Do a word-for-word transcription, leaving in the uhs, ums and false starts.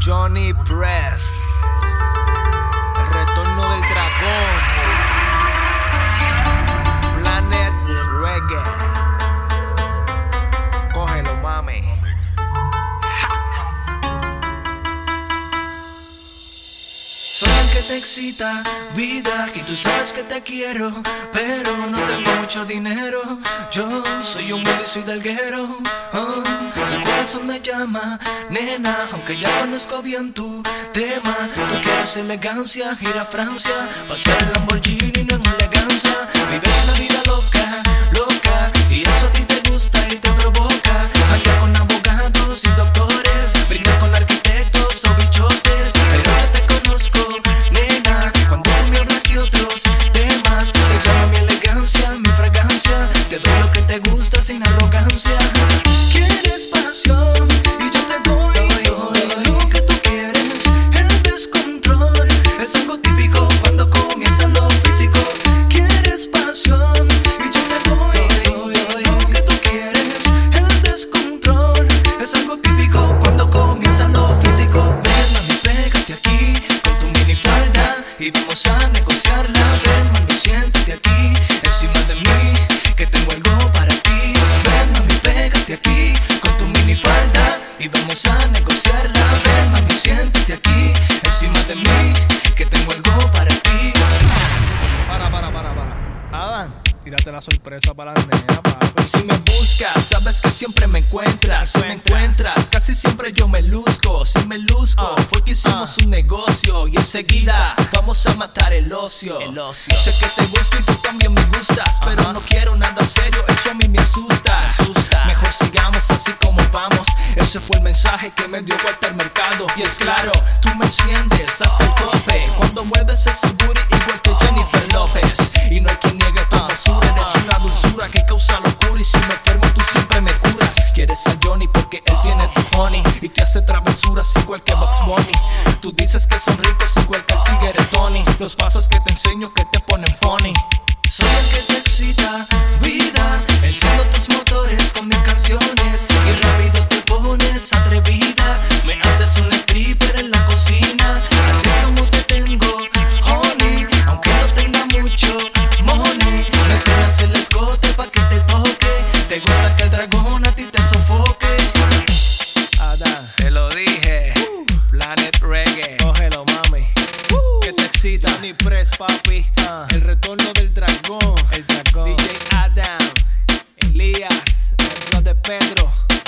Johnny Press, el retorno del dragón, Planet Reggae. Cógelo, mami. Soy el que te excita, vida, y tú sabes que te quiero, pero no tengo mucho dinero. Yo soy un y soy delguero. Oh, tu corazón me llama, nena, aunque ya conozco bien tu tema. Tú quieres elegancia, ir a Francia, pasear el Lamborghini en elegancia. Vives la vida loca, loca, y eso a ti te gusta y te provoca. Andar con abogados y doctores, brindar con arquitectos o bichotes, pero yo te conozco, nena, cuando tú me hablas de otros temas. Te llama mi elegancia, mi fragancia, te doy lo que te gusta sin arrogancia. Quieres pasión y yo te doy todo lo que tú quieres. El descontrol es algo típico cuando comienza lo físico. Quieres pasión y yo te doy todo lo que tú quieres. El descontrol es algo típico cuando comienza lo físico. Ven, mami, pégate aquí con tu minifalda y vamos a negociarla. Ven, mami, siéntate aquí encima de mí, que tengo algo para ti. Ven, mami, pégate aquí con tu minifalda y vamos a negociarla. Ven, mami, siéntate aquí encima de mí, que tengo algo para ti. Para, para, para, para. Adán, tírate la sorpresa para la nena, papi. Si me buscas, sabes que siempre me encuentras. Si me encuentras, casi siempre yo me luzco. Si me luzco, uh, fue que hicimos uh. un negocio y enseguida vamos a matar el ocio. El ocio. Sé que te gusto y tú también me gustas, pero uh-huh. no quiero nada serio, eso a mí me asusta. asusta. Mejor sigamos así como vamos. Ese fue el mensaje que me dio vuelta al mercado. Y es claro, tú me enciendes hasta el tope cuando mueves ese booty igual que Jennifer López. Y no hay quien niegue tu hermosura, eres una dulzura que causa locura. Y si me enfermo tú siempre me curas. Quieres a Johnny porque él tiene tu honey y te hace travesuras igual que Bugs Bunny. Tú dices que son ricos igual que el tigre Tony. Los pasos que te enseño que te ponen funny. Soy el que te excita, vida, enciendo tus motores con mis canciones y rápido te pones atrevida. Me haces un stripper en la cocina, así es como te tengo, honey, aunque no tenga mucho money. Me enseñas el escote pa' que te toque, te gusta que el dragón a ti te sofoque. Adán, te lo dije, uh. Planet Reggae. Cógelo, mami, uh. que te excita. Johnny Press, papi, uh. el retorno del dragón. El dragón. D J Adam, Elías, el bro de Pedro.